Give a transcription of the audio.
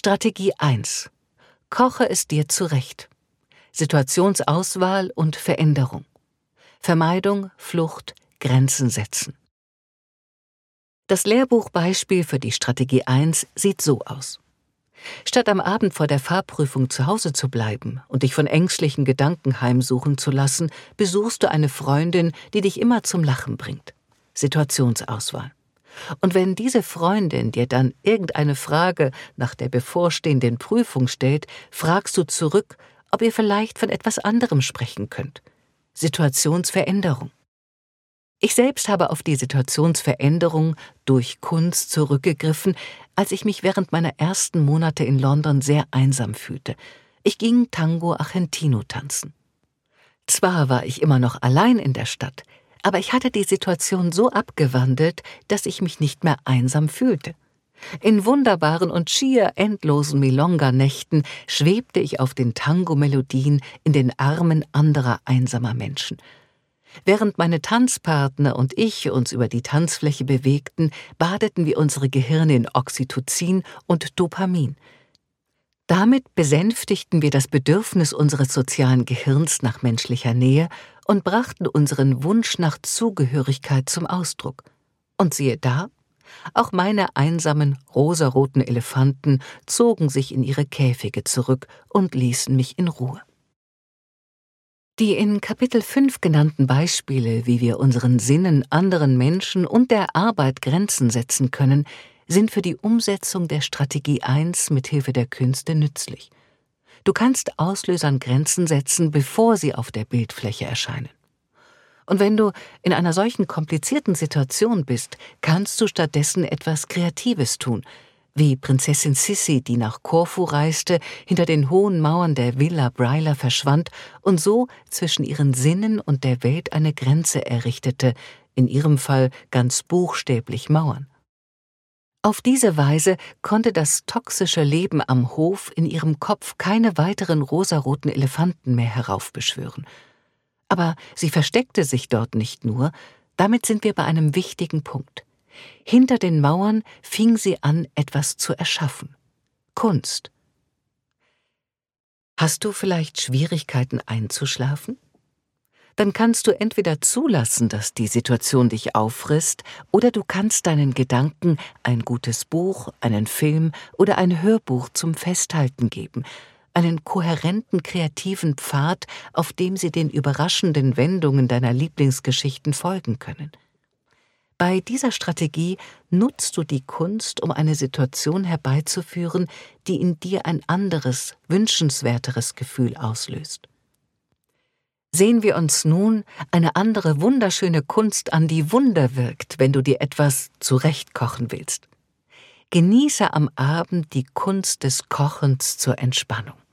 Strategie 1. Koche es dir zurecht. Situationsauswahl und Veränderung. Vermeidung, Flucht, Grenzen setzen. Das Lehrbuchbeispiel für die Strategie 1 sieht so aus. Statt am Abend vor der Fahrprüfung zu Hause zu bleiben und dich von ängstlichen Gedanken heimsuchen zu lassen, besuchst du eine Freundin, die dich immer zum Lachen bringt. Situationsauswahl. Und wenn diese Freundin dir dann irgendeine Frage nach der bevorstehenden Prüfung stellt, fragst du zurück, ob ihr vielleicht von etwas anderem sprechen könnt. Situationsveränderung. Ich selbst habe auf die Situationsveränderung durch Kunst zurückgegriffen, als ich mich während meiner ersten Monate in London sehr einsam fühlte. Ich ging Tango Argentino tanzen. Zwar war ich immer noch allein in der Stadt, aber ich hatte die Situation so abgewandelt, dass ich mich nicht mehr einsam fühlte. In wunderbaren und schier endlosen Milonga-Nächten schwebte ich auf den Tango-Melodien in den Armen anderer einsamer Menschen. Während meine Tanzpartner und ich uns über die Tanzfläche bewegten, badeten wir unsere Gehirne in Oxytocin und Dopamin. Damit besänftigten wir das Bedürfnis unseres sozialen Gehirns nach menschlicher Nähe und brachten unseren Wunsch nach Zugehörigkeit zum Ausdruck. Und siehe da, auch meine einsamen, rosaroten Elefanten zogen sich in ihre Käfige zurück und ließen mich in Ruhe. Die in Kapitel 5 genannten Beispiele, wie wir unseren Sinnen, anderen Menschen und der Arbeit Grenzen setzen können, sind für die Umsetzung der Strategie 1 mit Hilfe der Künste nützlich. Du kannst Auslösern Grenzen setzen, bevor sie auf der Bildfläche erscheinen. Und wenn du in einer solchen komplizierten Situation bist, kannst du stattdessen etwas Kreatives tun, wie Prinzessin Sissi, die nach Korfu reiste, hinter den hohen Mauern der Villa Braila verschwand und so zwischen ihren Sinnen und der Welt eine Grenze errichtete, in ihrem Fall ganz buchstäblich Mauern. Auf diese Weise konnte das toxische Leben am Hof in ihrem Kopf keine weiteren rosaroten Elefanten mehr heraufbeschwören. Aber sie versteckte sich dort nicht nur, damit sind wir bei einem wichtigen Punkt. Hinter den Mauern fing sie an, etwas zu erschaffen. Kunst. Hast du vielleicht Schwierigkeiten einzuschlafen? Dann kannst du entweder zulassen, dass die Situation dich auffrisst, oder du kannst deinen Gedanken ein gutes Buch, einen Film oder ein Hörbuch zum Festhalten geben, einen kohärenten, kreativen Pfad, auf dem sie den überraschenden Wendungen deiner Lieblingsgeschichten folgen können. Bei dieser Strategie nutzt du die Kunst, um eine Situation herbeizuführen, die in dir ein anderes, wünschenswerteres Gefühl auslöst. Sehen wir uns nun eine andere wunderschöne Kunst an, die Wunder wirkt, wenn du dir etwas zurechtkochen willst. Genieße am Abend die Kunst des Kochens zur Entspannung.